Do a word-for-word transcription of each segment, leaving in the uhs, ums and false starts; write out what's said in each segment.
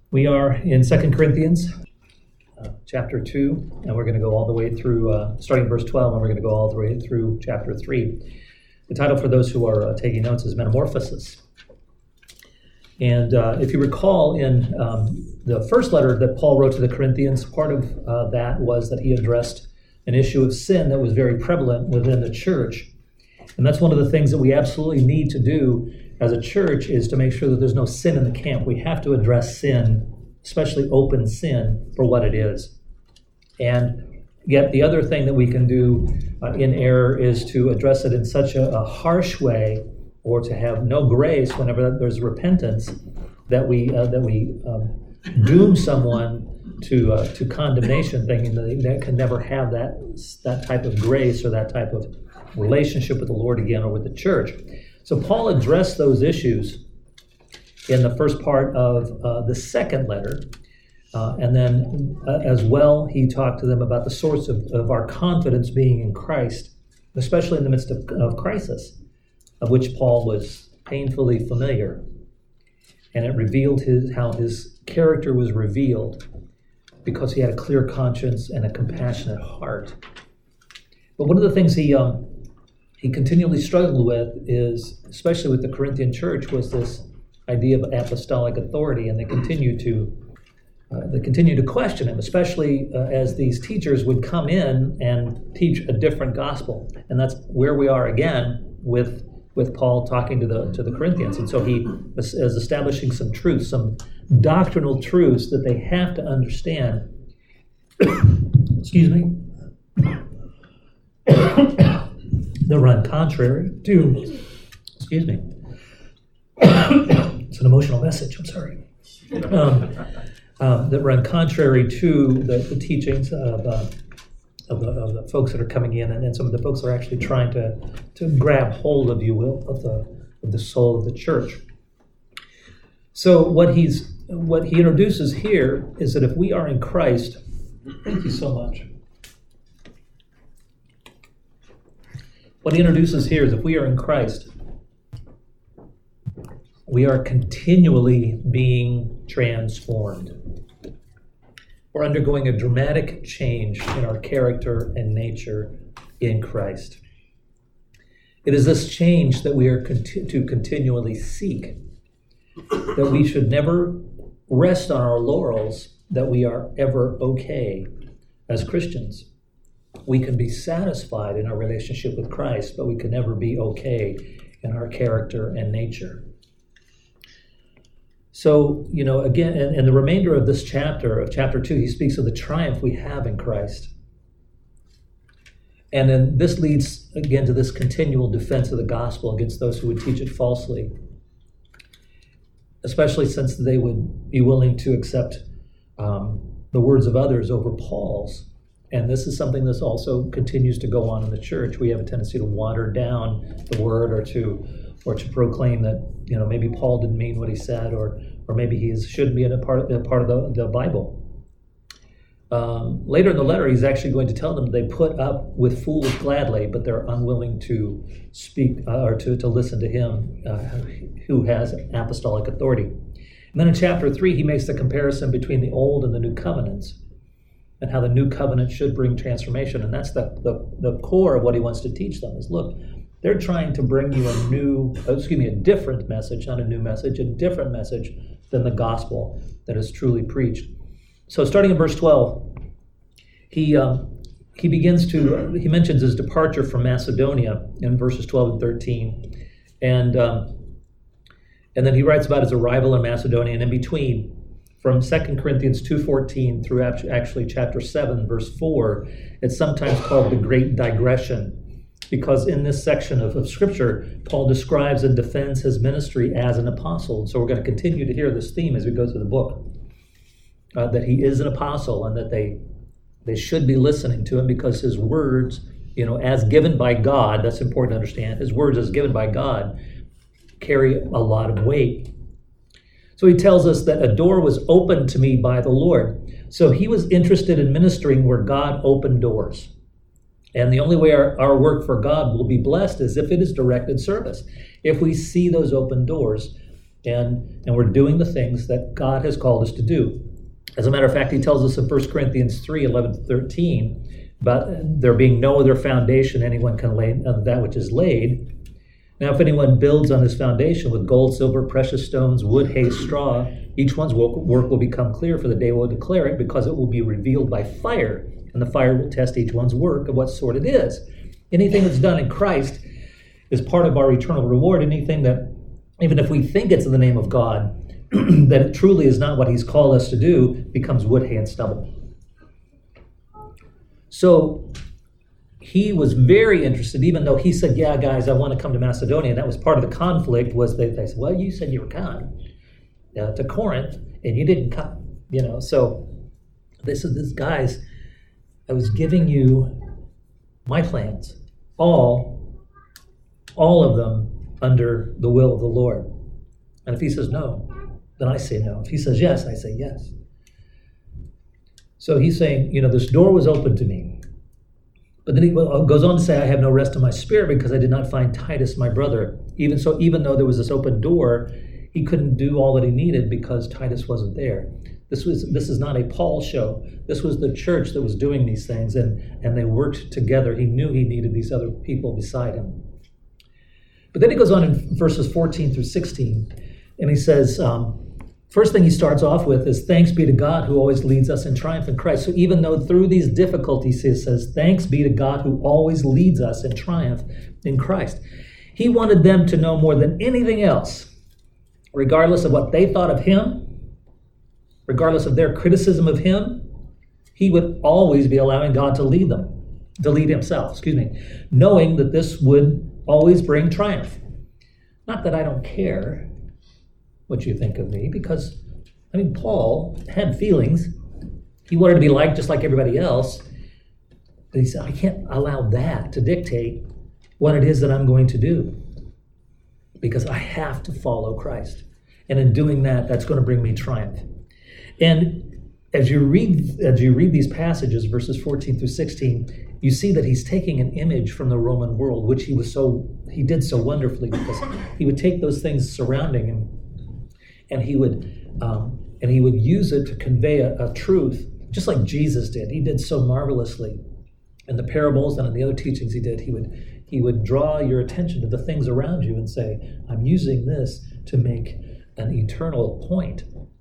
We are in Second Corinthians uh, chapter two, and we're going to go all the way through, uh, starting verse twelve, and we're going to go all the way through chapter three. The title for those who are uh, taking notes is Metamorphosis. And uh, if you recall, in um, the first letter that Paul wrote to the Corinthians, part of uh, that was that he addressed an issue of sin that was very prevalent within the church. And that's one of the things that we absolutely need to do as a church, is to make sure that there's no sin in the camp. We have to address sin, especially open sin, for what it is. And yet the other thing that we can do uh, in error is to address it in such a, a harsh way, or to have no grace whenever there's repentance, that we uh, that we um, doom someone to uh, to condemnation, thinking that they, they can never have that that type of grace or that type of relationship with the Lord again, or with the church. So Paul addressed those issues in the first part of uh, the second letter. Uh, and then uh, as well, he talked to them about the source of, of our confidence being in Christ, especially in the midst of, of crisis, of which Paul was painfully familiar. And it revealed his how his character was revealed, because he had a clear conscience and a compassionate heart. But one of the things he um, he continually struggled with is, especially with the Corinthian church, was this idea of apostolic authority, and they continue to uh, they continue to question him, especially uh, as these teachers would come in and teach a different gospel. And that's where we are again with with Paul talking to the to the Corinthians. And so he is establishing some truths, some doctrinal truths that they have to understand. Excuse me. That run contrary to, excuse me, it's an emotional message, I'm sorry, um, um, that run contrary to the, the teachings of, uh, of, the, of the folks that are coming in, and, and some of the folks that are actually trying to, to grab hold, if you will, of the, of the soul of the church. So what he's what he introduces here is that if we are in Christ, thank you so much. What he introduces here is if we are in Christ, we are continually being transformed. We're undergoing a dramatic change in our character and nature in Christ. It is this change that we are conti- to continually seek, that we should never rest on our laurels that we are ever okay as Christians. We can be satisfied in our relationship with Christ, but we can never be okay in our character and nature. So, you know, again, in, in the remainder of this chapter, of chapter two, he speaks of the triumph we have in Christ. And then this leads, again, to this continual defense of the gospel against those who would teach it falsely, especially since they would be willing to accept um, the words of others over Paul's. And this is something that also continues to go on in the church. We have a tendency to water down the word, or to or to proclaim that, you know, maybe Paul didn't mean what he said, or or maybe he shouldn't be in a part of, a part of the, the Bible. Um, later in the letter, he's actually going to tell them they put up with fools gladly, but they're unwilling to speak uh, or to, to listen to him uh, who has apostolic authority. And then in chapter three, he makes the comparison between the old and the new covenants, and how the new covenant should bring transformation. And that's the, the, the core of what he wants to teach them is, look, they're trying to bring you a new, excuse me, a different message, not a new message, a different message than the gospel that is truly preached. So starting in verse twelve, he um, he begins to, he mentions his departure from Macedonia in verses twelve and thirteen. And, um, and then he writes about his arrival in Macedonia, and in between, from Second Corinthians two fourteen through actually chapter seven, verse four, it's sometimes called the Great Digression, because in this section of, of Scripture, Paul describes and defends his ministry as an apostle. So we're going to continue to hear this theme as we go through the book, uh, that he is an apostle, and that they they should be listening to him because his words, you know, as given by God, that's important to understand, his words as given by God carry a lot of weight. So he tells us that a door was opened to me by the Lord. So he was interested in ministering where God opened doors. And the only way our, our work for God will be blessed is if it is directed service. If we see those open doors and, and we're doing the things that God has called us to do. As a matter of fact, he tells us in First Corinthians three, eleven to thirteen, about there being no other foundation anyone can lay than that which is laid. Now, if anyone builds on this foundation with gold, silver, precious stones, wood, hay, straw, each one's work will become clear, for the day will declare it, because it will be revealed by fire, and the fire will test each one's work of what sort it is. Anything that's done in Christ is part of our eternal reward. Anything that, even if we think it's in the name of God, that it truly is not what he's called us to do, becomes wood, hay, and stubble. So he was very interested, even though he said, yeah, guys, I want to come to Macedonia. And that was part of the conflict, was they, they said, well, you said you were coming uh, to Corinth, and you didn't come. You know, so they said, this guys, I was giving you my plans, all, all of them under the will of the Lord. And if he says no, then I say no. If he says yes, I say yes. So he's saying, you know, this door was open to me. But then he goes on to say, I have no rest in my spirit because I did not find Titus, my brother. Even so, even though there was this open door, he couldn't do all that he needed because Titus wasn't there. This was this is not a Paul show. This was the church that was doing these things, and, and they worked together. He knew he needed these other people beside him. But then he goes on in verses fourteen through sixteen, and he says, um, first thing he starts off with is, thanks be to God who always leads us in triumph in Christ. So even though through these difficulties, he says, thanks be to God who always leads us in triumph in Christ. He wanted them to know more than anything else, regardless of what they thought of him, regardless of their criticism of him, he would always be allowing God to lead them, to lead himself, excuse me, knowing that this would always bring triumph. Not that I don't care what you think of me, because, I mean, Paul had feelings. He wanted to be liked just like everybody else. But he said, I can't allow that to dictate what it is that I'm going to do, because I have to follow Christ. And in doing that, that's going to bring me triumph. And as you read as you read these passages, verses fourteen through sixteen, you see that he's taking an image from the Roman world, which he was so he did so wonderfully, because he would take those things surrounding him, and he would um, and he would use it to convey a, a truth, just like Jesus did. He did so marvelously in the parables and in the other teachings he did. He would he would draw your attention to the things around you and say, I'm using this to make an eternal point,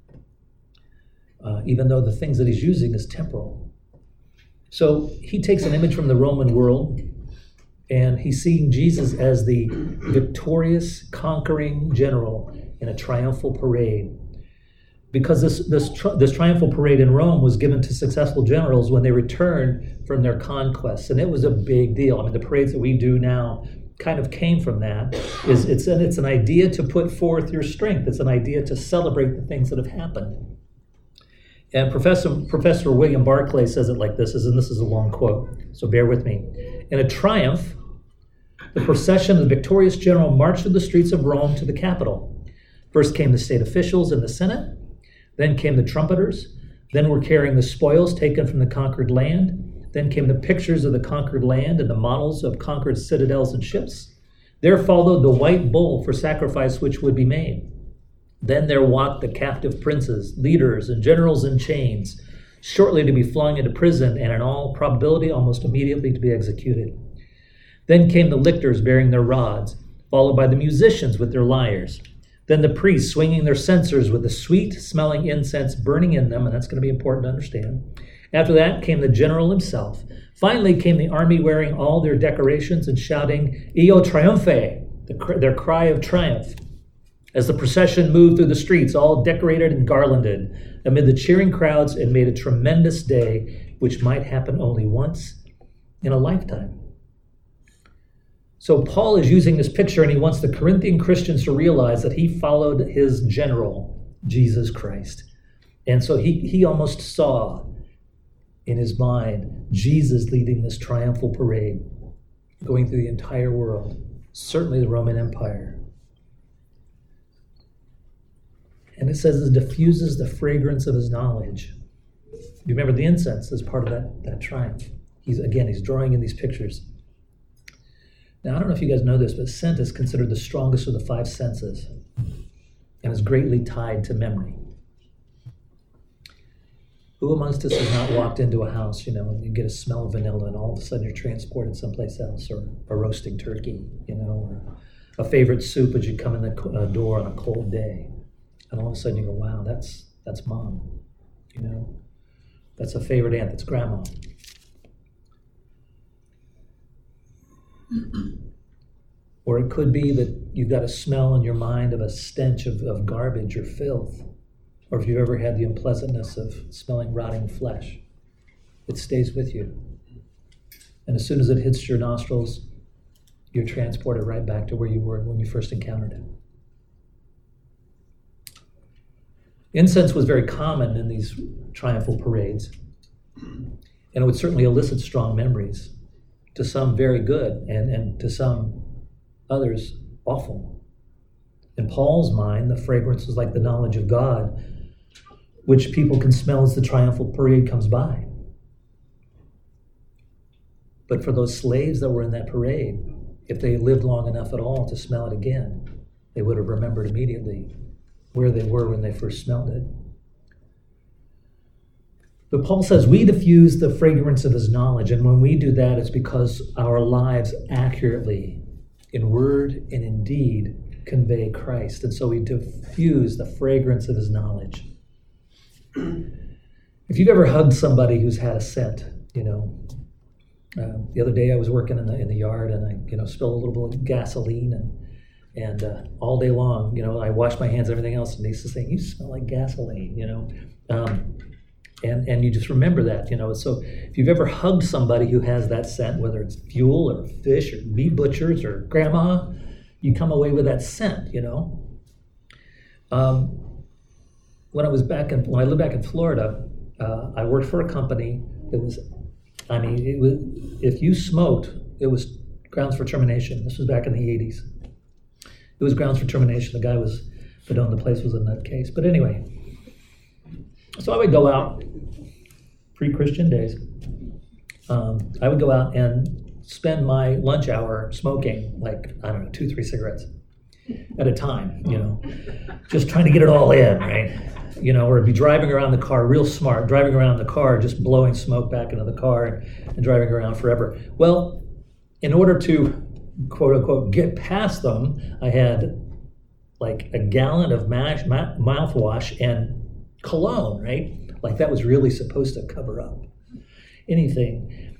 uh, even though the things that he's using is temporal. So he takes an image from the Roman world, and he's seeing Jesus as the victorious, conquering general in a triumphal parade. Because this this tri- this triumphal parade in Rome was given to successful generals when they returned from their conquests, and it was a big deal. I mean, the parades that we do now kind of came from that. Is it's an, it's an idea to put forth your strength. It's an idea to celebrate the things that have happened. And Professor Professor William Barclay says it like this, and this is a long quote, so bear with me. In a triumph, the procession of the victorious general marched through the streets of Rome to the Capitol. First came the state officials and the Senate, then came the trumpeters, then were carrying the spoils taken from the conquered land, then came the pictures of the conquered land and the models of conquered citadels and ships. There followed the white bull for sacrifice which would be made. Then there walked the captive princes, leaders, and generals in chains, shortly to be flung into prison and in all probability almost immediately to be executed. Then came the lictors bearing their rods, followed by the musicians with their lyres. Then the priests swinging their censers with the sweet-smelling incense burning in them, and that's going to be important to understand. After that came the general himself. Finally came the army wearing all their decorations and shouting, Io triumphe, the, their cry of triumph. As the procession moved through the streets, all decorated and garlanded, amid the cheering crowds, and made a tremendous day, which might happen only once in a lifetime. So Paul is using this picture, and he wants the Corinthian Christians to realize that he followed his general, Jesus Christ. And so he, he almost saw in his mind Jesus leading this triumphal parade, going through the entire world, certainly the Roman Empire. And it says it diffuses the fragrance of his knowledge. You remember the incense is part of that, that triumph. He's again, he's drawing in these pictures. Now, I don't know if you guys know this, but scent is considered the strongest of the five senses. and is greatly tied to memory. Who amongst us has not walked into a house, you know, and you get a smell of vanilla and all of a sudden you're transported someplace else, or a roasting turkey, you know, or a favorite soup as you come in the uh, door on a cold day. And all of a sudden you go, wow, that's that's mom, you know. That's a favorite aunt, that's grandma. Or it could be that you've got a smell in your mind of a stench of, of garbage or filth. Or if you've ever had the unpleasantness of smelling rotting flesh, it stays with you. And as soon as it hits your nostrils, you're transported right back to where you were when you first encountered it. Incense was very common in these triumphal parades, and it would certainly elicit strong memories, to some very good, and, and to some others awful. In Paul's mind, the fragrance was like the knowledge of God, which people can smell as the triumphal parade comes by. But for those slaves that were in that parade, if they lived long enough at all to smell it again, they would have remembered immediately where they were when they first smelled it. But Paul says we diffuse the fragrance of his knowledge, and when we do that, it's because our lives accurately, in word and in deed, convey Christ. And so we diffuse the fragrance of his knowledge. If you've ever hugged somebody who's had a scent, you know, uh, the other day I was working in the in the yard and I, you know, spilled a little bit of gasoline, and and uh, all day long, you know, I washed my hands and everything else, and Lisa's saying, "You smell like gasoline," you know, um, and and you just remember that, you know. So if you've ever hugged somebody who has that scent, whether it's fuel or fish or meat butchers or grandma, you come away with that scent, you know. Um, when I was back in, when I lived back in Florida, uh, I worked for a company that was, I mean, it was, if you smoked, it was grounds for termination. This was back in the eighties. It was grounds for termination. The guy was, but on the place was a nutcase. But anyway, so I would go out, pre-Christian days, um, I would go out and spend my lunch hour smoking, like, I don't know, two, three cigarettes at a time, you know, just trying to get it all in, right? You know, or be driving around the car, real smart, driving around the car, just blowing smoke back into the car and, and driving around forever. Well, in order to, quote unquote, get past them, I had like a gallon of mash, ma- mouthwash and cologne, right? Like that was really supposed to cover up anything.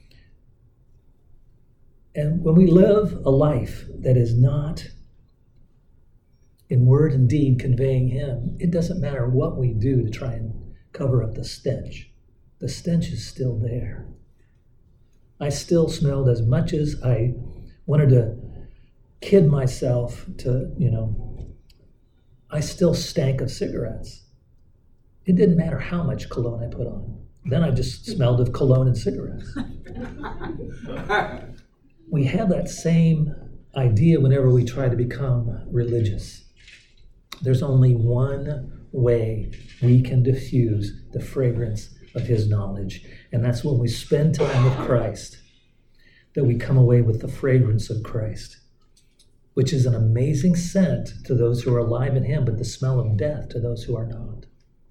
And when we live a life that is not in word and deed conveying him, it doesn't matter what we do to try and cover up the stench. The stench is still there. I still smelled, as much as I wanted to kid myself to, you know, I still stank of cigarettes. It didn't matter how much cologne I put on. Then I just smelled of cologne and cigarettes. We have that same idea whenever we try to become religious. There's only one way we can diffuse the fragrance of his knowledge, and that's when we spend time with Christ, that we come away with the fragrance of Christ, which is an amazing scent to those who are alive in him, but the smell of death to those who are not.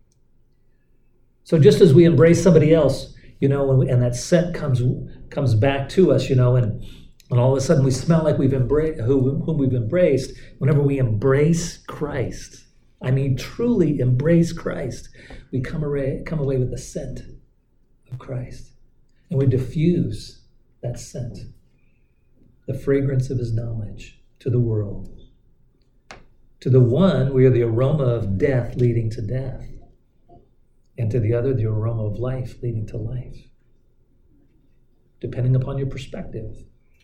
So just as we embrace somebody else, you know, and, we, and that scent comes comes back to us, you know, and And all of a sudden we smell like we've embraced, who, whom we've embraced. Whenever we embrace Christ, I mean truly embrace Christ, we come away, come away with the scent of Christ. And we diffuse that scent, the fragrance of his knowledge to the world. To the one, we are the aroma of death leading to death. And to the other, the aroma of life leading to life. Depending upon your perspective.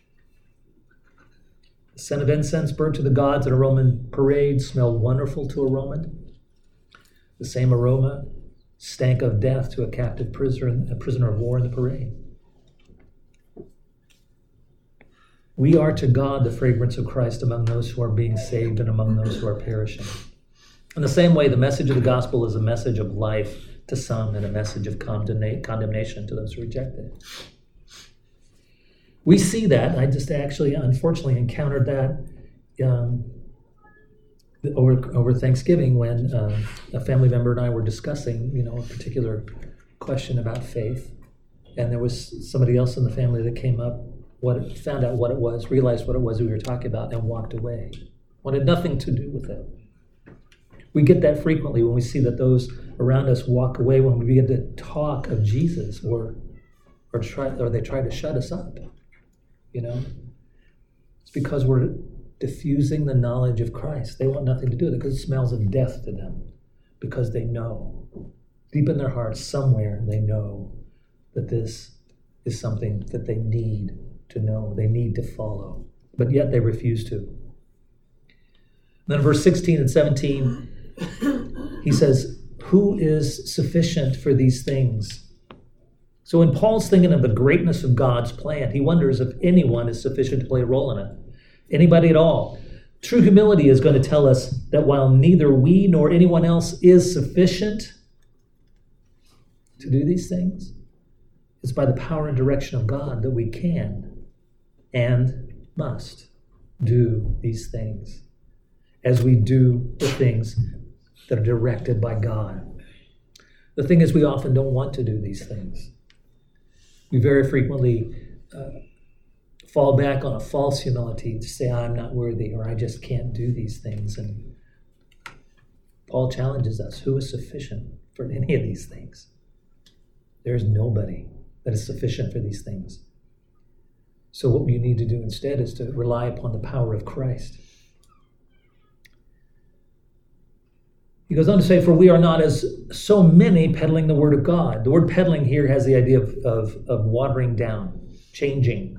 The scent of incense burnt to the gods at a Roman parade smelled wonderful to a Roman. The same aroma stank of death to a captive prisoner, a prisoner of war in the parade. We are to God the fragrance of Christ among those who are being saved and among those who are perishing. In the same way, the message of the gospel is a message of life to some and a message of condemna- condemnation to those who reject it. We see that. I just actually, unfortunately, encountered that um, over over Thanksgiving when uh, a family member and I were discussing, you know, a particular question about faith, and there was somebody else in the family that came up, what found out what it was, realized what it was we were talking about, and walked away. Wanted nothing to do with it. We get that frequently when we see that those around us walk away when we begin to talk of Jesus, or or try or they try to shut us up. You know, it's because we're diffusing the knowledge of Christ. They want nothing to do with it because it smells of death to them, because they know deep in their hearts somewhere they know that this is something that they need to know, they need to follow, but yet they refuse to. Then in verse sixteen and seventeen, he says, who is sufficient for these things? So when Paul's thinking of the greatness of God's plan, he wonders if anyone is sufficient to play a role in it. Anybody at all. True humility is going to tell us that while neither we nor anyone else is sufficient to do these things, it's by the power and direction of God that we can and must do these things as we do the things that are directed by God. The thing is, we often don't want to do these things. We very frequently uh, fall back on a false humility to say, I'm not worthy, or I just can't do these things. And Paul challenges us, who is sufficient for any of these things? There is nobody that is sufficient for these things. So what you need to do instead is to rely upon the power of Christ. He goes on to say, for we are not as so many peddling the word of God. The word peddling here has the idea of, of, of watering down, changing.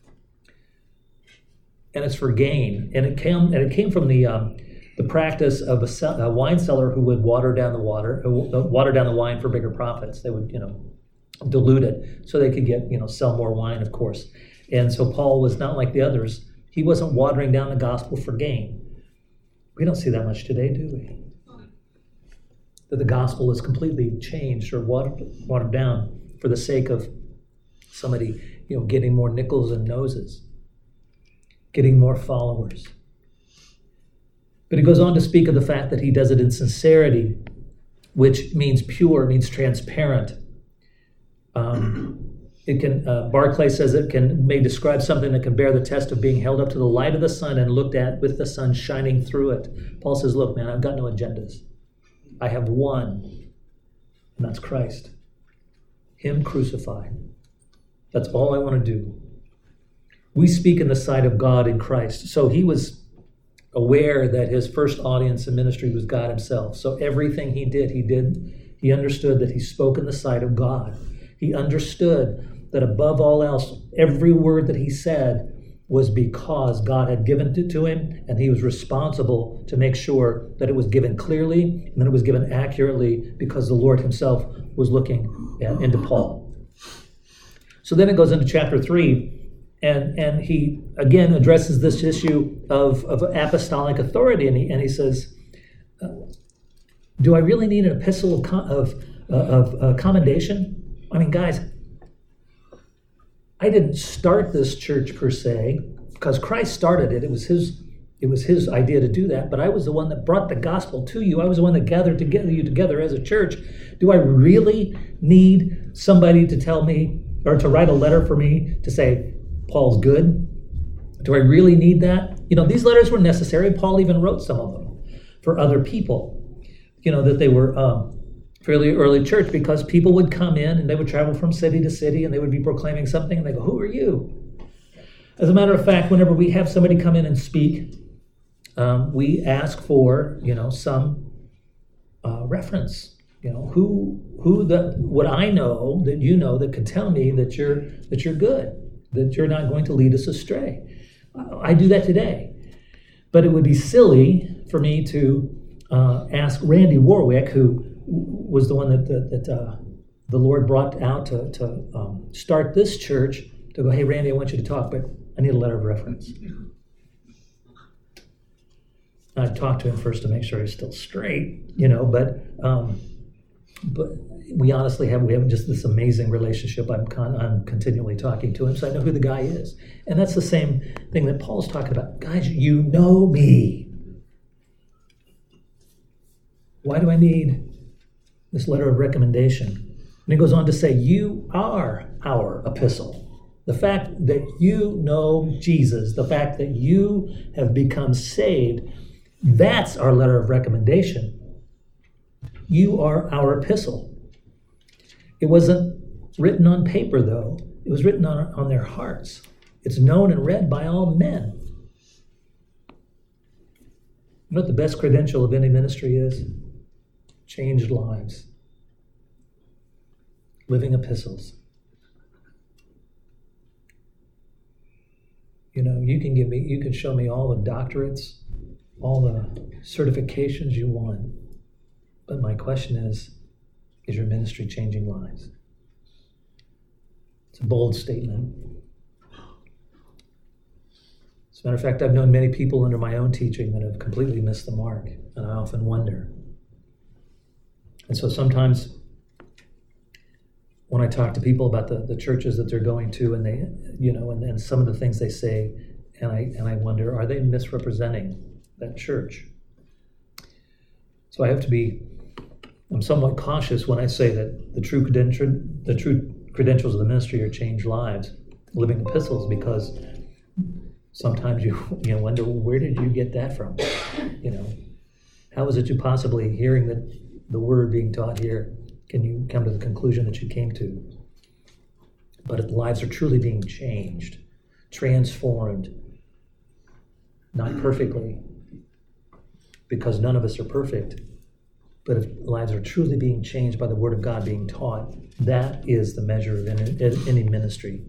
And it's for gain. And it came, and it came from the um, the practice of a, sell, a wine seller who would water down the water, uh, water down the wine for bigger profits. They would, you know, dilute it so they could get, you know, sell more wine, of course. And so Paul was not like the others. He wasn't watering down the gospel for gain. We don't see that much today, do we? That the gospel is completely changed or watered, watered down for the sake of somebody, you know, getting more nickels and noses, getting more followers. But he goes on to speak of the fact that he does it in sincerity, which means pure, means transparent. Um, it can, uh, Barclay says it can may describe something that can bear the test of being held up to the light of the sun and looked at with the sun shining through it. Paul says, look, man, I've got no agendas. I have one, and that's Christ. Him crucified. That's all I want to do. We speak in the sight of God in Christ. So he was aware that his first audience in ministry was God himself. So everything he did, he did, he understood that he spoke in the sight of God. He understood that above all else, every word that he said was because God had given it to him, and he was responsible to make sure that it was given clearly and that it was given accurately because the Lord himself was looking at, into Paul. So then it goes into chapter three, and, and he again addresses this issue of, of apostolic authority, and he, and he says, uh, do I really need an epistle of, of, uh, of uh, commendation? I mean, guys, I didn't start this church per se, because Christ started it. It was his, it was his idea to do that, but I was the one that brought the gospel to you. I was the one that gathered together you together as a church. Do I really need somebody to tell me, or to write a letter for me to say, Paul's good? Do I really need that? You know, these letters were necessary. Paul even wrote some of them for other people, you know, that they were um, fairly early church, because people would come in and they would travel from city to city and they would be proclaiming something and they go, who are you? As a matter of fact, whenever we have somebody come in and speak, um, we ask for, you know, some uh, reference. You know, who who the what I know that you know that could tell me that you're that you're good, that you're not going to lead us astray. I do that today, but it would be silly for me to uh, ask Randy Warwick, who was the one that that, that uh, the Lord brought out to to um, start this church, to go, hey Randy, I want you to talk, but I need a letter of reference. I talked to him first to make sure he's still straight, you know, but um, but we honestly have we have just this amazing relationship. I'm con- I'm continually talking to him, so I know who the guy is, and that's the same thing that Paul's talking about. Guys, you know me. Why do I need this letter of recommendation? And he goes on to say, you are our epistle. The fact that you know Jesus, the fact that you have become saved, that's our letter of recommendation. You are our epistle. It wasn't written on paper, though. It was written on, on their hearts. It's known and read by all men. You know what the best credential of any ministry is? Changed lives. Living epistles. You know, you can give me, you can show me all the doctorates, all the certifications you want. But my question is, is your ministry changing lives? It's a bold statement. As a matter of fact, I've known many people under my own teaching that have completely missed the mark, and I often wonder. And so sometimes when I talk to people about the, the churches that they're going to, and they, you know, and, and some of the things they say, and I and I wonder, are they misrepresenting that church? So I have to be, I'm somewhat cautious when I say that the true credential, the true credentials of the ministry are changed lives, living epistles, because sometimes you you know wonder, well, where did you get that from? You know, how is it you possibly, hearing that the word being taught here, can you come to the conclusion that you came to? But if lives are truly being changed, transformed, not perfectly, because none of us are perfect, but if lives are truly being changed by the word of God being taught, that is the measure of any, any ministry.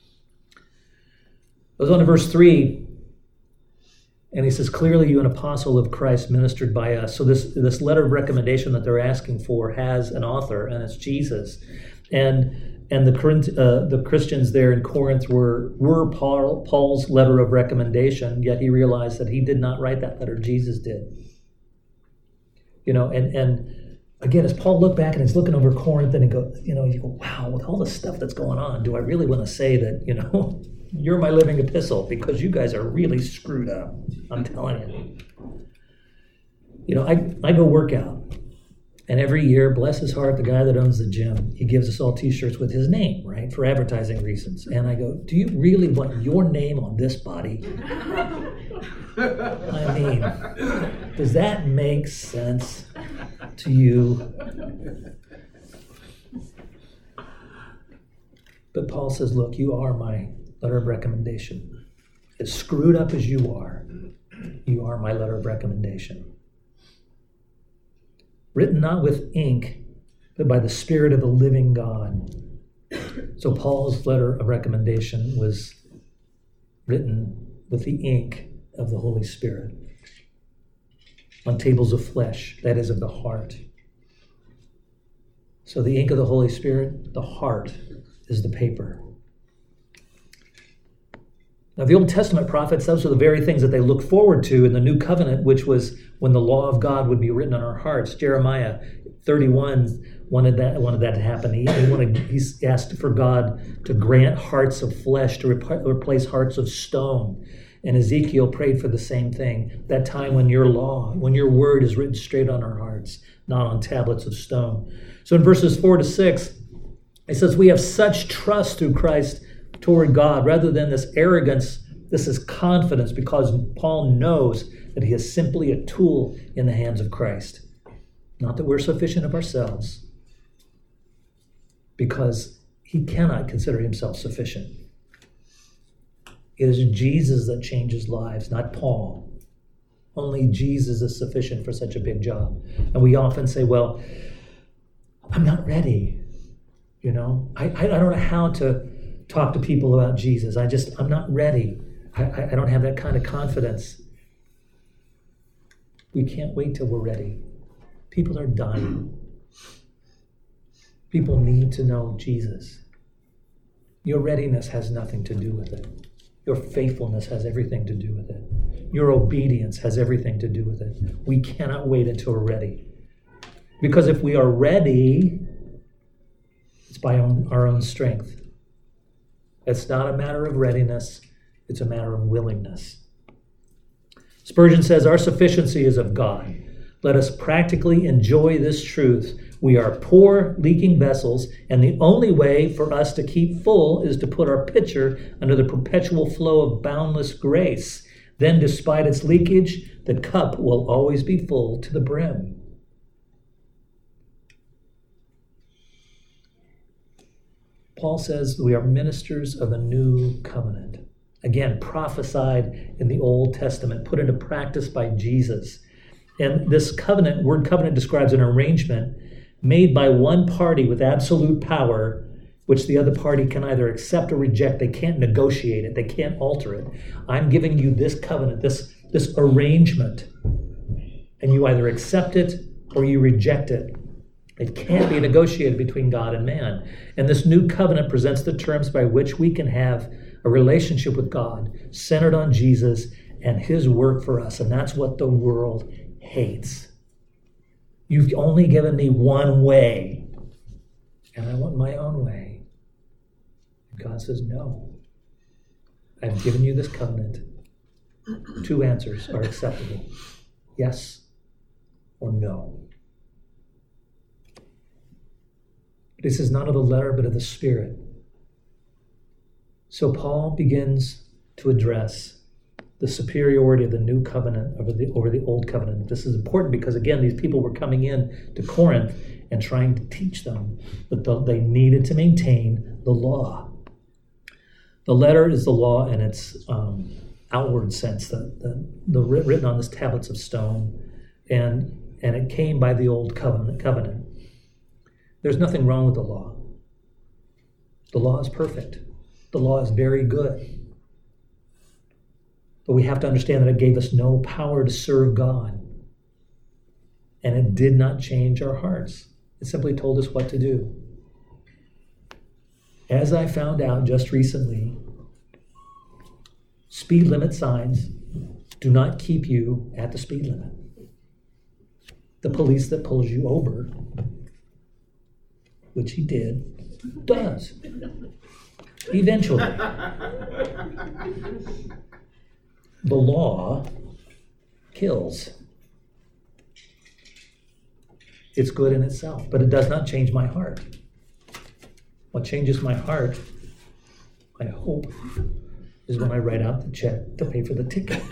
Goes on to verse three, and he says, clearly you, an apostle of Christ, ministered by us. So this, this letter of recommendation that they're asking for has an author, and it's Jesus. And and the uh, the Christians there in Corinth were, were Paul, Paul's letter of recommendation, yet he realized that he did not write that letter, Jesus did. You know, and, and again, as Paul looked back and he's looking over Corinth, and he go, you know, you go, wow, with all the stuff that's going on, do I really want to say that, you know, you're my living epistle, because you guys are really screwed up. I'm telling you. You know, I, I go work out, and every year, bless his heart, the guy that owns the gym, he gives us all t-shirts with his name, right, for advertising reasons. And I go, do you really want your name on this body? I mean, does that make sense to you? But Paul says, look, you are my letter of recommendation. As screwed up as you are, you are my letter of recommendation. Written not with ink, but by the Spirit of the living God. So Paul's letter of recommendation was written with the ink of the Holy Spirit on tables of flesh, that is, of the heart. So the ink of the Holy Spirit, the heart, is the paper. Now, the Old Testament prophets, those are the very things that they looked forward to in the New Covenant, which was when the law of God would be written on our hearts. Jeremiah thirty-one wanted that wanted that to happen. He, he, wanted, he asked for God to grant hearts of flesh, to rep- replace hearts of stone. And Ezekiel prayed for the same thing, that time when your law, when your word is written straight on our hearts, not on tablets of stone. So in verses four to six, it says, we have such trust through Christ toward God, rather than this arrogance. This is confidence, because Paul knows that he is simply a tool in the hands of Christ. Not that we're sufficient of ourselves, because he cannot consider himself sufficient. It is Jesus that changes lives, not Paul. Only Jesus is sufficient for such a big job. And we often say, well, I'm not ready. You know, I, I don't know how to talk to people about Jesus. I just, I'm not ready. I, I don't have that kind of confidence. We can't wait till we're ready. People are dying. People need to know Jesus. Your readiness has nothing to do with it. Your faithfulness has everything to do with it. Your obedience has everything to do with it. We cannot wait until we're ready. Because if we are ready, it's by our own strength. It's not a matter of readiness. It's a matter of willingness. Spurgeon says, our sufficiency is of God. Let us practically enjoy this truth. We are poor, leaking vessels, and the only way for us to keep full is to put our pitcher under the perpetual flow of boundless grace. Then, despite its leakage, the cup will always be full to the brim. Paul says we are ministers of a new covenant. Again, prophesied in the Old Testament, put into practice by Jesus. And this covenant, word covenant describes an arrangement made by one party with absolute power, which the other party can either accept or reject. They can't negotiate it. They can't alter it. I'm giving you this covenant, this, this arrangement, and you either accept it or you reject it. It can't be negotiated between God and man. And this new covenant presents the terms by which we can have a relationship with God centered on Jesus and his work for us. And that's what the world hates. You've only given me one way, and I want my own way. And God says, no. I've given you this covenant. Two answers are acceptable. Yes or no. This is not of the letter, but of the Spirit. So Paul begins to address the superiority of the new covenant over the, over the old covenant. This is important because, again, these people were coming in to Corinth and trying to teach them that the, they needed to maintain the law. The letter is the law in its um, outward sense, the, the, the written on these tablets of stone, and, and it came by the old covenant, covenant. There's nothing wrong with the law. The law is perfect. The law is very good. But we have to understand that it gave us no power to serve God. And it did not change our hearts. It simply told us what to do. As I found out just recently, speed limit signs do not keep you at the speed limit. The police that pulls you over, which he did, does. Eventually. The law kills. It's good in itself, but it does not change my heart. What changes my heart, I hope, is when I write out the check to pay for the ticket.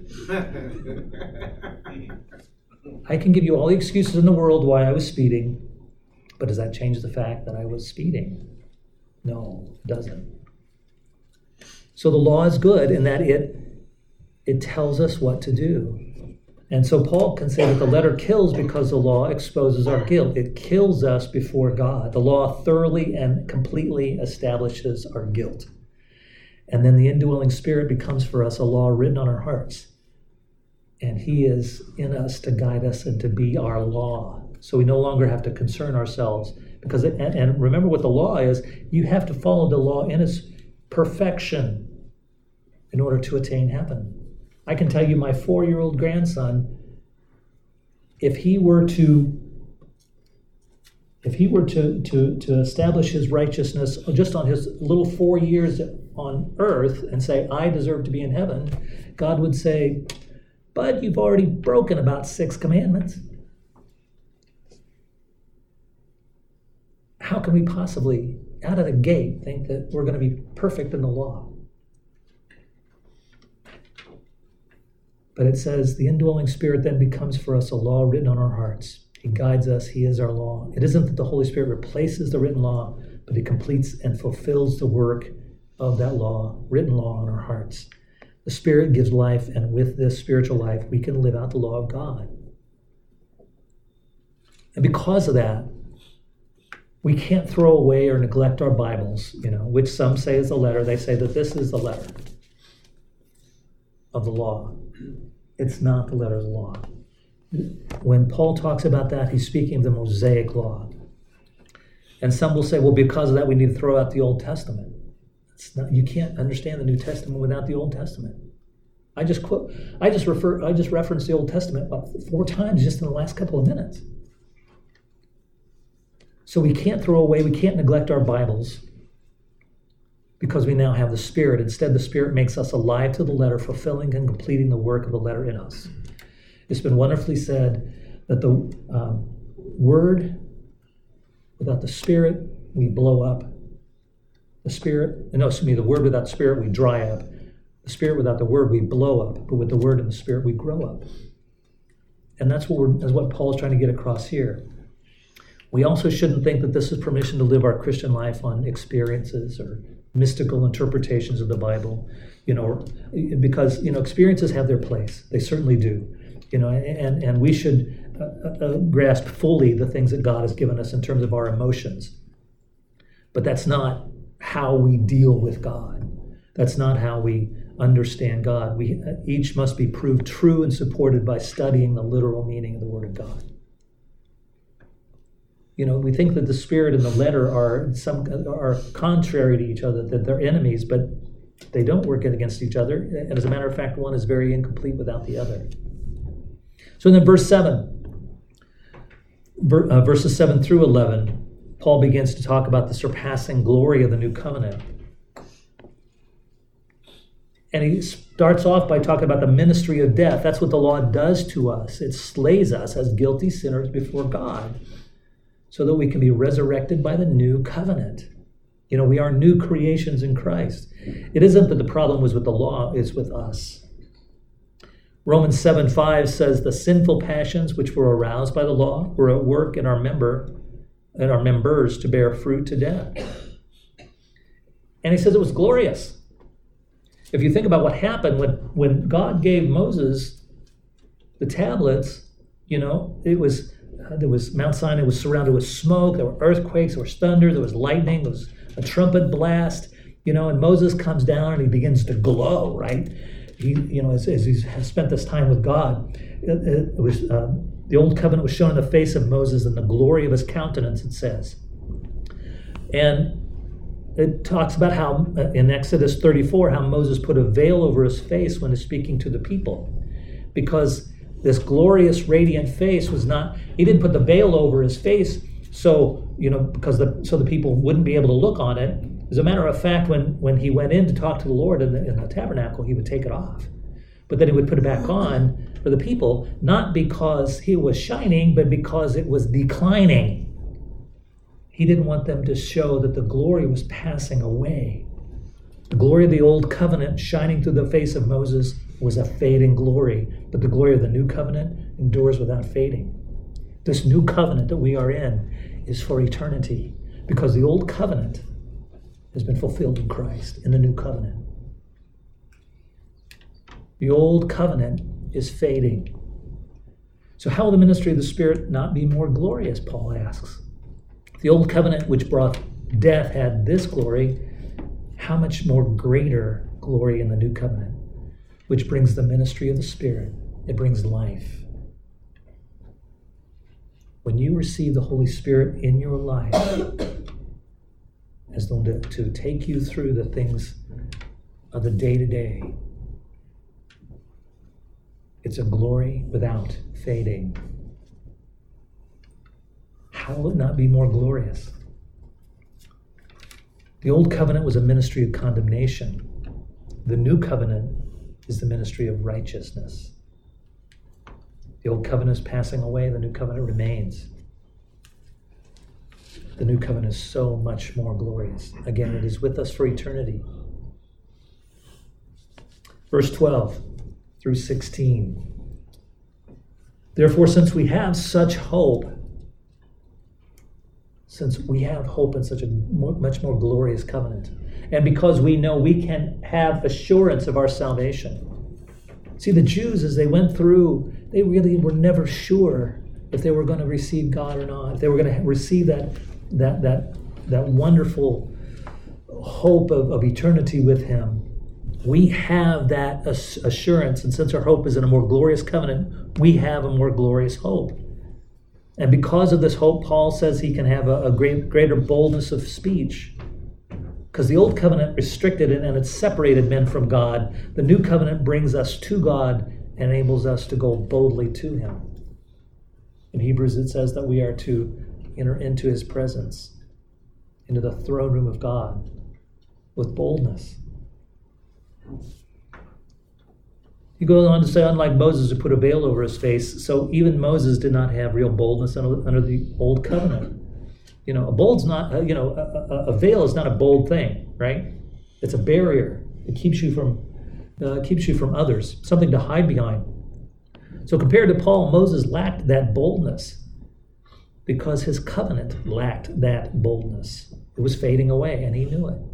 I can give you all the excuses in the world why I was speeding, but does that change the fact that I was speeding? No, it doesn't. So the law is good in that it It tells us what to do. And so Paul can say that the letter kills because the law exposes our guilt. It kills us before God. The law thoroughly and completely establishes our guilt. And then the indwelling Spirit becomes for us a law written on our hearts. And he is in us to guide us and to be our law. So we no longer have to concern ourselves. Because it, and, and remember what the law is. You have to follow the law in its perfection in order to attain heaven. I can tell you my four-year-old grandson, if he were to if he were to, to, to establish his righteousness just on his little four years on earth and say, I deserve to be in heaven, God would say, Bud, you've already broken about six commandments. How can we possibly, out of the gate, think that we're going to be perfect in the law? But it says the indwelling Spirit then becomes for us a law written on our hearts. He guides us. He is our law. It isn't that the Holy Spirit replaces the written law, but he completes and fulfills the work of that law, written law on our hearts. The Spirit gives life, and with this spiritual life, we can live out the law of God. And because of that, we can't throw away or neglect our Bibles, you know, which some say is the letter. They say that this is the letter of the law. It's not the letter of the law. When Paul talks about that, he's speaking of the Mosaic law. And some will say, well, because of that, we need to throw out the Old Testament. It's not, you can't understand the New Testament without the Old Testament. I just quote, I just refer, I just referenced the Old Testament about four times just in the last couple of minutes. So we can't throw away, we can't neglect our Bibles because we now have the Spirit. Instead, the Spirit makes us alive to the letter, fulfilling and completing the work of the letter in us. It's been wonderfully said that the um, Word, without the Spirit, we blow up. The Spirit, no, excuse me, the Word without Spirit, we dry up. The Spirit without the Word, we blow up. But with the Word and the Spirit, we grow up. And that's what, we're, that's what Paul's trying to get across here. We also shouldn't think that this is permission to live our Christian life on experiences or mystical interpretations of the Bible, you know, because, you know, experiences have their place. They certainly do, you know, and, and we should uh, uh, grasp fully the things that God has given us in terms of our emotions. But that's not how we deal with God. That's not how we understand God. We uh, each must be proved true and supported by studying the literal meaning of the Word of God. You know, we think that the Spirit and the letter are some are contrary to each other, that they're enemies, but they don't work against each other. And as a matter of fact, one is very incomplete without the other. So then verse seven, ver, uh, verses seven through eleven, Paul begins to talk about the surpassing glory of the new covenant. And he starts off by talking about the ministry of death. That's what the law does to us. It slays us as guilty sinners before God, so that we can be resurrected by the new covenant. You know, we are new creations in Christ. It isn't that the problem was with the law, it's with us. Romans seven five says the sinful passions which were aroused by the law were at work in our member, in our members to bear fruit to death. And he says it was glorious. If you think about what happened when, when God gave Moses the tablets, you know, it was There was Mount Sinai was surrounded with smoke. There were earthquakes. There was thunder. There was lightning. There was a trumpet blast. You know, and Moses comes down and he begins to glow. Right? He, you know, as, as he has spent this time with God, it, it was um, the old covenant was shown in the face of Moses and the glory of his countenance. It says, and it talks about how in Exodus thirty-four how Moses put a veil over his face when he's speaking to the people, because this glorious, radiant face was not, he didn't put the veil over his face so, you know, because the so the people wouldn't be able to look on it. As a matter of fact, when, when he went in to talk to the Lord in the, in the tabernacle, he would take it off. But then he would put it back on for the people, not because he was shining, but because it was declining. He didn't want them to show that the glory was passing away. The glory of the old covenant shining through the face of Moses was a fading glory, but the glory of the new covenant endures without fading. This new covenant that we are in is for eternity, because the old covenant has been fulfilled in Christ, in the new covenant. The old covenant is fading. So how will the ministry of the Spirit not be more glorious, Paul asks? The old covenant, which brought death, had this glory. How much more greater glory in the new covenant, which brings the ministry of the Spirit? It brings life. When you receive the Holy Spirit in your life as the one to, to take you through the things of the day-to-day, it's a glory without fading. How will it not be more glorious? The old covenant was a ministry of condemnation. The new covenant is the ministry of righteousness. The old covenant is passing away, the new covenant remains. The new covenant is so much more glorious. Again, it is with us for eternity. Verse twelve through sixteen. Therefore, since we have such hope, since we have hope in such a more, much more glorious covenant, and because we know we can have assurance of our salvation. See, the Jews, as they went through, they really were never sure if they were going to receive God or not, if they were going to receive that that that that wonderful hope of, of eternity with Him. We have that assurance, and since our hope is in a more glorious covenant, we have a more glorious hope. And because of this hope, Paul says he can have a, a great, greater boldness of speech. Because the old covenant restricted it and it separated men from God. The new covenant brings us to God and enables us to go boldly to Him. In Hebrews it says that we are to enter into His presence, into the throne room of God with boldness. He goes on to say, unlike Moses who put a veil over his face, so even Moses did not have real boldness under the old covenant. You know, a bold's not, you know, a, a, a veil is not a bold thing, right? It's a barrier. It keeps you from, uh, keeps you from others, something to hide behind. So compared to Paul, Moses lacked that boldness because his covenant lacked that boldness. It was fading away, and he knew it.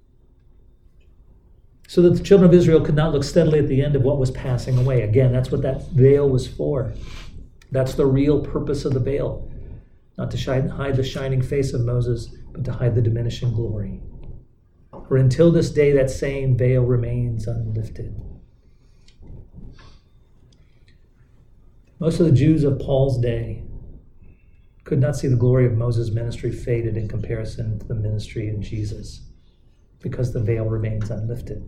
So that the children of Israel could not look steadily at the end of what was passing away. Again, that's what that veil was for. That's the real purpose of the veil. Not to shine, hide the shining face of Moses, but to hide the diminishing glory. For until this day, that same veil remains unlifted. Most of the Jews of Paul's day could not see the glory of Moses' ministry faded in comparison to the ministry of Jesus, because the veil remains unlifted.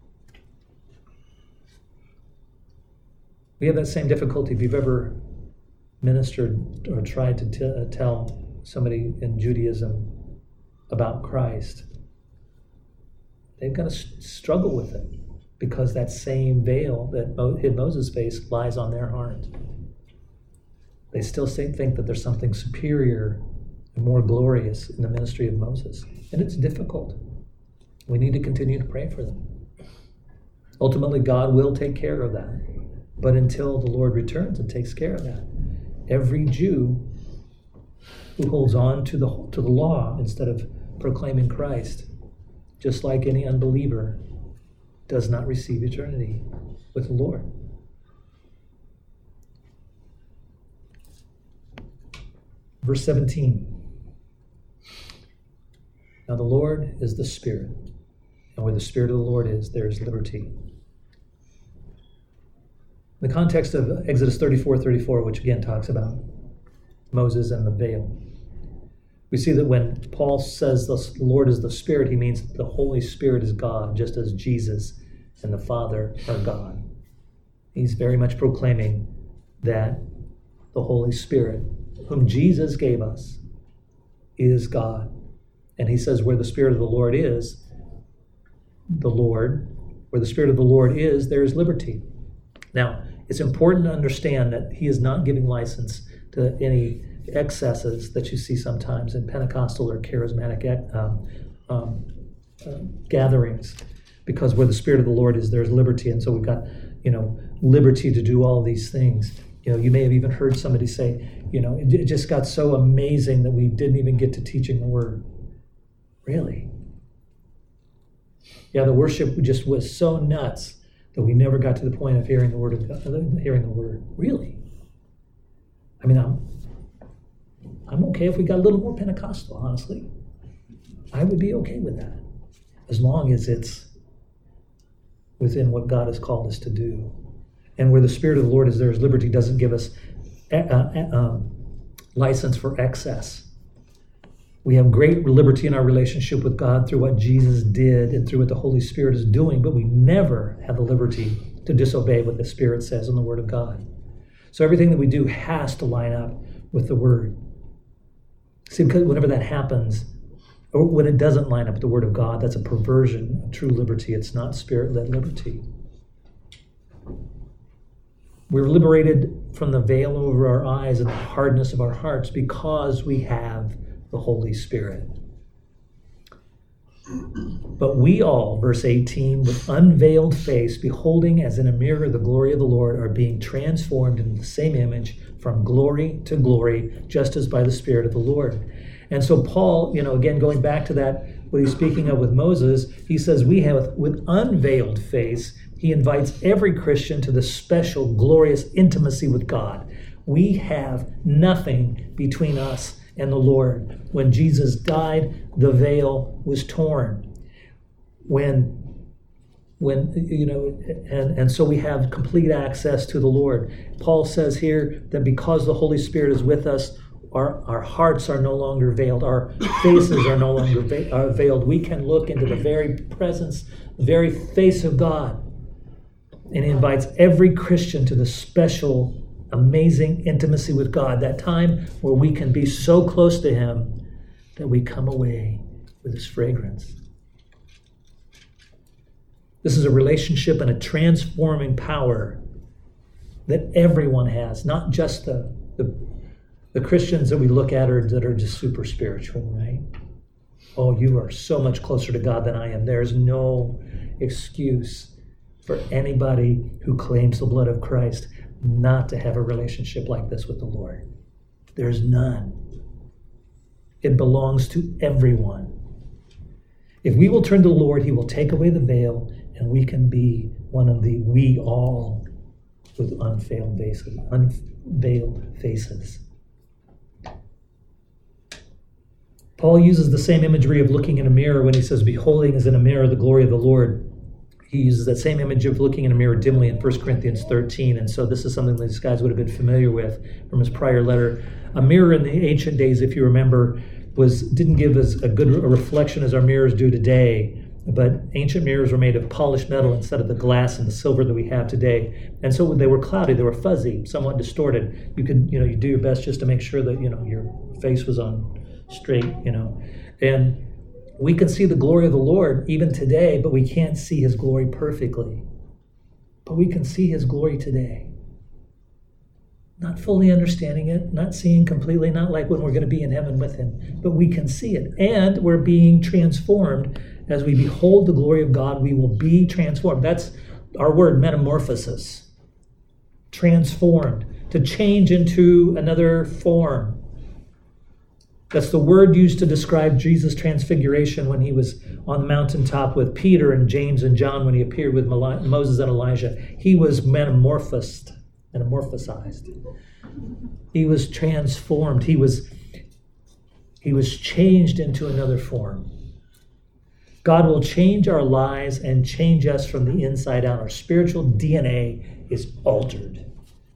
We have that same difficulty if you've ever ministered or tried to t- tell somebody in Judaism about Christ. They've got to s- struggle with it because that same veil that Mo- hid Moses' face lies on their heart. They still think that there's something superior and more glorious in the ministry of Moses. And it's difficult. We need to continue to pray for them. Ultimately, God will take care of that. But until the Lord returns and takes care of that, every Jew who holds on to the to the law instead of proclaiming Christ, just like any unbeliever, does not receive eternity with the Lord. Verse seventeen. Now the Lord is the Spirit, and where the Spirit of the Lord is, there is liberty. In the context of Exodus thirty-four thirty-four, which again talks about Moses and the veil, we see that when Paul says the Lord is the Spirit, he means the Holy Spirit is God, just as Jesus and the Father are God. He's very much proclaiming that the Holy Spirit, whom Jesus gave us, is God. And he says where the Spirit of the Lord is, the Lord, where the Spirit of the Lord is, there is liberty. Now, it's important to understand that he is not giving license to any excesses that you see sometimes in Pentecostal or charismatic um, um, uh, gatherings, because where the Spirit of the Lord is, there's liberty. And so we've got, you know, liberty to do all these things. You know, you may have even heard somebody say, you know, it, it just got so amazing that we didn't even get to teaching the Word. Really? Yeah, the worship just was so nuts that we never got to the point of hearing the word of God, hearing the word. Really? I mean, I'm, I'm okay if we got a little more Pentecostal, honestly. I would be okay with that, as long as it's within what God has called us to do. And where the Spirit of the Lord is, there is liberty, doesn't give us uh, uh, um, license for excess. We have great liberty in our relationship with God through what Jesus did and through what the Holy Spirit is doing, but we never have the liberty to disobey what the Spirit says in the Word of God. So everything that we do has to line up with the Word. See, because whenever that happens, or when it doesn't line up with the Word of God, that's a perversion of true liberty. It's not Spirit-led liberty. We're liberated from the veil over our eyes and the hardness of our hearts because we have the Holy Spirit. But we all, verse eighteen, with unveiled face, beholding as in a mirror the glory of the Lord, are being transformed into the same image from glory to glory, just as by the Spirit of the Lord. And so Paul, you know, again, going back to that, what he's speaking of with Moses, he says we have, with unveiled face, he invites every Christian to the special, glorious intimacy with God. We have nothing between us and the Lord. When Jesus died, the veil was torn. When, when you know, and, and so we have complete access to the Lord. Paul says here that because the Holy Spirit is with us, our, our hearts are no longer veiled. Our faces are no longer va- are veiled. We can look into the very presence, the very face of God. And he invites every Christian to the special, amazing intimacy with God, that time where we can be so close to him that we come away with his fragrance. This is a relationship and a transforming power that everyone has, not just the, the, the Christians that we look at or that are just super spiritual, right? Oh, you are so much closer to God than I am. There's no excuse for anybody who claims the blood of Christ not to have a relationship like this with the Lord. There's none. It belongs to everyone. If we will turn to the Lord, he will take away the veil, and we can be one of the we all with unveiled faces. Unveiled faces. Paul uses the same imagery of looking in a mirror when he says, beholding as in a mirror the glory of the Lord. He uses that same image of looking in a mirror dimly in First Corinthians thirteen. And so this is something that these guys would have been familiar with from his prior letter. A mirror in the ancient days, if you remember, was didn't give as a good a reflection as our mirrors do today. But ancient mirrors were made of polished metal instead of the glass and the silver that we have today. And so they were cloudy, they were fuzzy, somewhat distorted. You could, you know, you do your best just to make sure that, you know, your face was on straight, you know. And we can see the glory of the Lord even today, but we can't see his glory perfectly. But we can see his glory today. Not fully understanding it, not seeing completely, not like when we're going to be in heaven with him, but we can see it. And we're being transformed. As we behold the glory of God, we will be transformed. That's our word, metamorphosis. Transformed, to change into another form. That's the word used to describe Jesus' transfiguration when he was on the mountaintop with Peter and James and John when he appeared with Moses and Elijah. He was metamorphosed, metamorphosized. He was transformed. He was, he was changed into another form. God will change our lives and change us from the inside out. Our spiritual D N A is altered.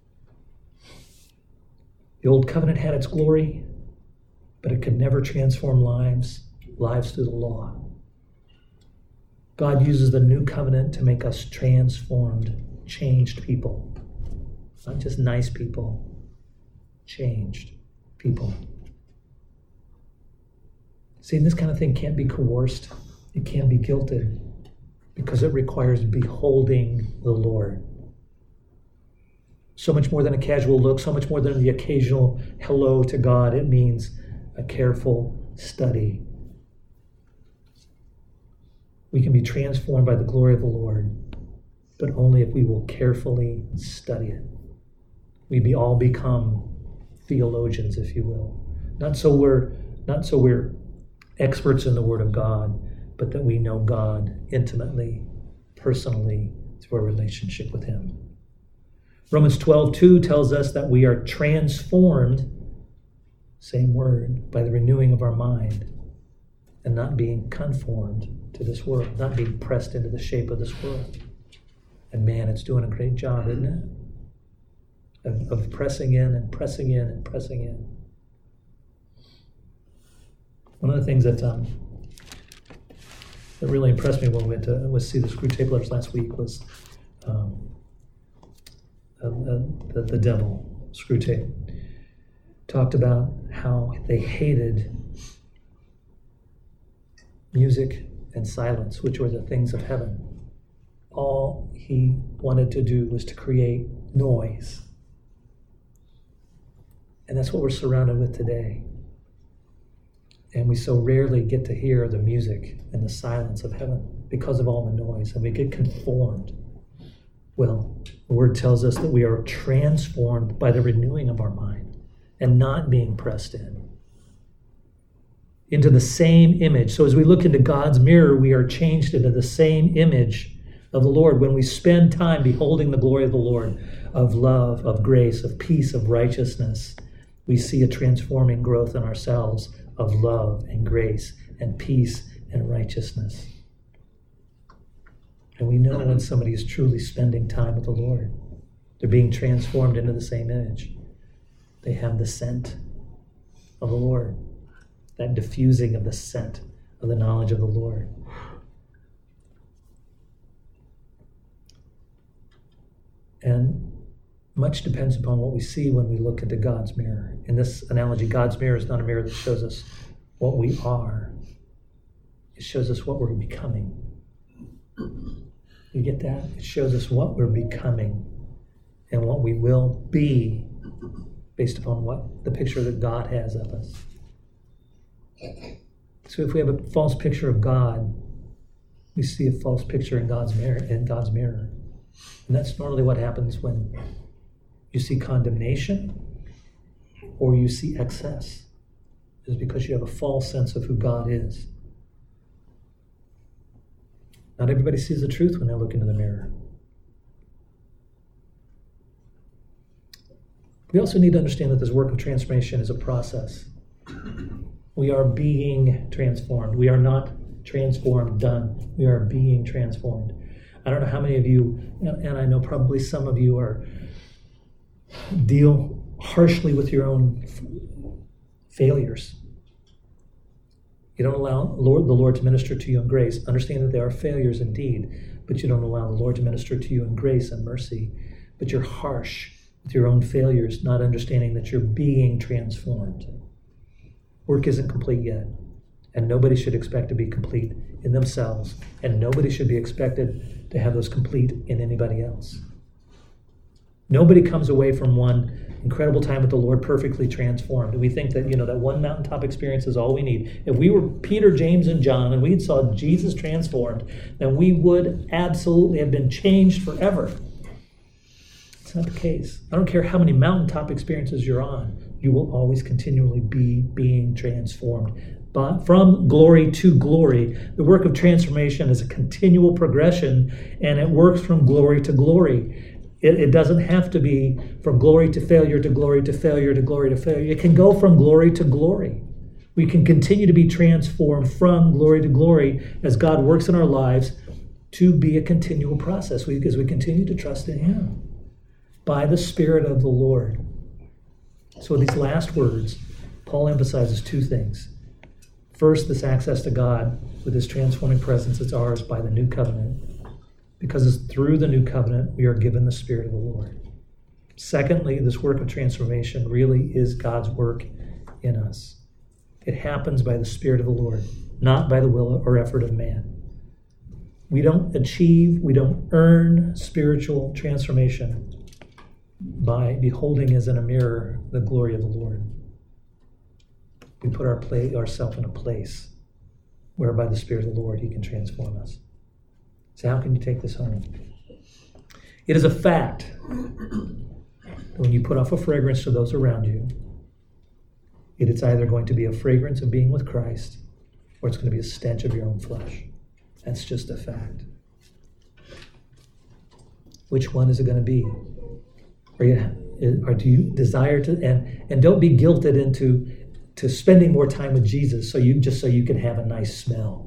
The old covenant had its glory, but it could never transform lives, lives through the law. God uses the new covenant to make us transformed, changed people. Not just nice people, changed people. See, this kind of thing can't be coerced. It can't be guilted because it requires beholding the Lord. So much more than a casual look, so much more than the occasional hello to God. It means a careful study. We can be transformed by the glory of the Lord, but only if we will carefully study it. We be all become theologians, if you will. Not so we're not so we're experts in the Word of God, but that we know God intimately, personally, through a relationship with him. Romans twelve two tells us that we are transformed, same word, by the renewing of our mind and not being conformed to this world, not being pressed into the shape of this world. And man, it's doing a great job, isn't it? Of, of pressing in and pressing in and pressing in. One of the things that um, that really impressed me when we went to was see the Screwtape Letters last week was um, uh, uh, the, the devil, Screwtape, talked about how they hated music and silence, which were the things of heaven. All he wanted to do was to create noise. And that's what we're surrounded with today. And we so rarely get to hear the music and the silence of heaven because of all the noise, and we get conformed. Well, the word tells us that we are transformed by the renewing of our mind and not being pressed in into the same image. So as we look into God's mirror, we are changed into the same image of the Lord. When we spend time beholding the glory of the Lord, of love, of grace, of peace, of righteousness, we see a transforming growth in ourselves of love and grace and peace and righteousness. And we know when somebody is truly spending time with the Lord. They're being transformed into the same image. They have the scent of the Lord, that diffusing of the scent of the knowledge of the Lord. And much depends upon what we see when we look into God's mirror. In this analogy, God's mirror is not a mirror that shows us what we are. It shows us what we're becoming. You get that? It shows us what we're becoming and what we will be based upon what the picture that God has of us. So if we have a false picture of God, we see a false picture in God's mirror, in God's mirror. And that's normally what happens when you see condemnation or you see excess. It's because you have a false sense of who God is. Not everybody sees the truth when they look into the mirror. We also need to understand that this work of transformation is a process. We are being transformed. We are not transformed, done. We are being transformed. I don't know how many of you, and I know probably some of you are deal harshly with your own failures. You don't allow Lord, the Lord to minister to you in grace. Understand that there are failures indeed, but you don't allow the Lord to minister to you in grace and mercy. But you're harsh with your own failures, not understanding that you're being transformed. Work isn't complete yet, and nobody should expect to be complete in themselves, and nobody should be expected to have those complete in anybody else. Nobody comes away from one incredible time with the Lord perfectly transformed. We think that, you know, that one mountaintop experience is all we need. If we were Peter, James, and John, and we saw Jesus transformed, then we would absolutely have been changed forever. It's not the case. I don't care how many mountaintop experiences you're on, you will always continually be being transformed. But from glory to glory, the work of transformation is a continual progression, and it works from glory to glory. It, it doesn't have to be from glory to failure to glory to failure to glory to failure. It can go from glory to glory. We can continue to be transformed from glory to glory as God works in our lives to be a continual process we, as we continue to trust in Him by the Spirit of the Lord. So these last words, Paul emphasizes two things. First, this access to God with His transforming presence is ours by the new covenant, because it's through the new covenant we are given the Spirit of the Lord. Secondly, this work of transformation really is God's work in us. It happens by the Spirit of the Lord, not by the will or effort of man. We don't achieve, we don't earn spiritual transformation by beholding as in a mirror the glory of the Lord. We put our play, ourselves in a place where by the Spirit of the Lord He can transform us. So how can you take this home? It is a fact that when you put off a fragrance to those around you, it is either going to be a fragrance of being with Christ or it's going to be a stench of your own flesh. That's just a fact. Which one is it going to be? Or, you, or do you desire to, and, and don't be guilted into to spending more time with Jesus so you just so you can have a nice smell.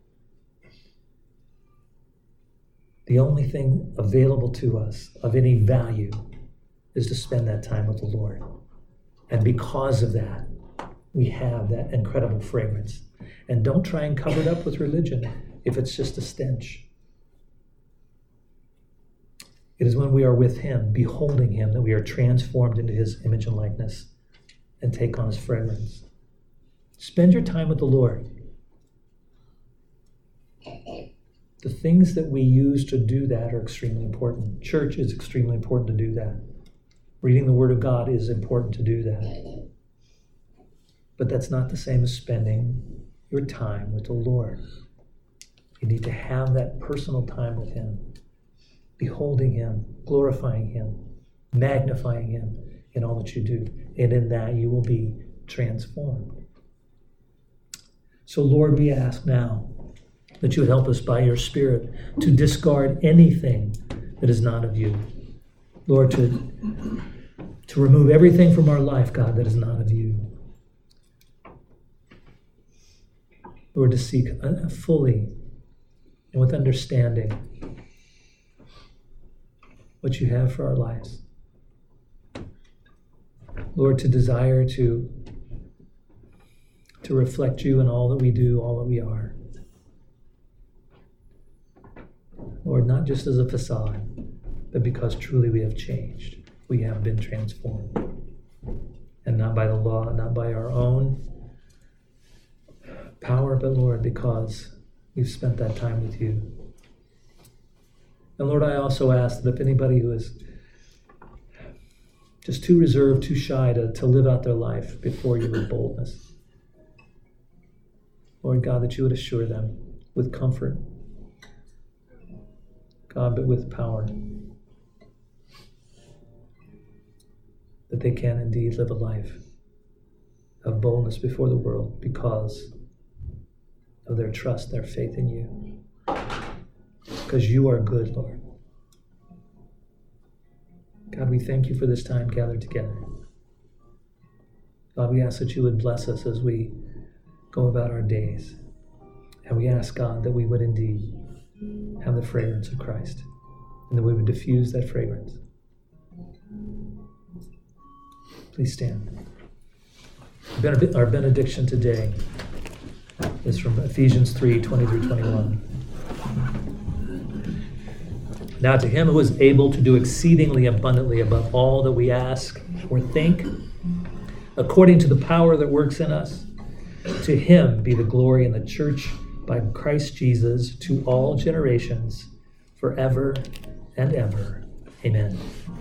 The only thing available to us of any value is to spend that time with the Lord. And because of that, we have that incredible fragrance. And don't try and cover it up with religion if it's just a stench. It is when we are with Him, beholding Him, that we are transformed into His image and likeness and take on His fragrance. Spend your time with the Lord. The things that we use to do that are extremely important. Church is extremely important to do that. Reading the Word of God is important to do that. But that's not the same as spending your time with the Lord. You need to have that personal time with Him, beholding Him, glorifying Him, magnifying Him in all that you do. And in that you will be transformed. So Lord, we ask now that you would help us by your Spirit to discard anything that is not of you. Lord, to, to remove everything from our life, God, that is not of you. Lord, to seek fully and with understanding what you have for our lives. Lord, to desire to, to reflect you in all that we do, all that we are. Lord, not just as a facade, but because truly we have changed. We have been transformed. And not by the law, not by our own power, but Lord, because we've spent that time with you. And Lord, I also ask that if anybody who is just too reserved, too shy to, to live out their life before you with boldness, Lord God, that you would assure them with comfort, God, but with power, that they can indeed live a life of boldness before the world because of their trust, their faith in you. Because you are good, Lord. God, we thank you for this time gathered together. God, we ask that you would bless us as we go about our days. And we ask, God, that we would indeed have the fragrance of Christ and that we would diffuse that fragrance. Please stand. Our benediction today is from Ephesians three, twenty through twenty-one. Now to him who is able to do exceedingly abundantly above all that we ask or think, according to the power that works in us, to him be the glory in the church by Christ Jesus to all generations, forever and ever. Amen.